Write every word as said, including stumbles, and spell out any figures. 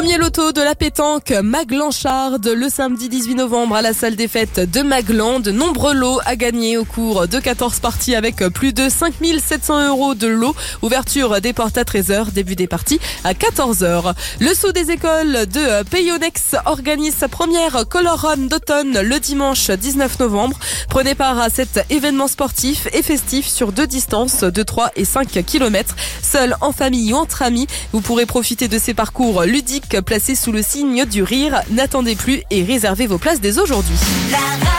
Premier loto de la pétanque Maglancharde le samedi dix-huit novembre à la salle des fêtes de Maglan. De nombreux lots à gagner au cours de quatorze parties avec plus de cinq mille sept cents euros de lots. Ouverture des portes à treize heures, début des parties à quatorze heures. Le Sceau des écoles de Payonex organise sa première Color Run d'automne le dimanche dix-neuf novembre. Prenez part à cet événement sportif et festif sur deux distances de trois et cinq kilomètres. Seul, en famille ou entre amis, vous pourrez profiter de ces parcours ludiques placés sous le signe du rire. N'attendez plus et réservez vos places dès aujourd'hui.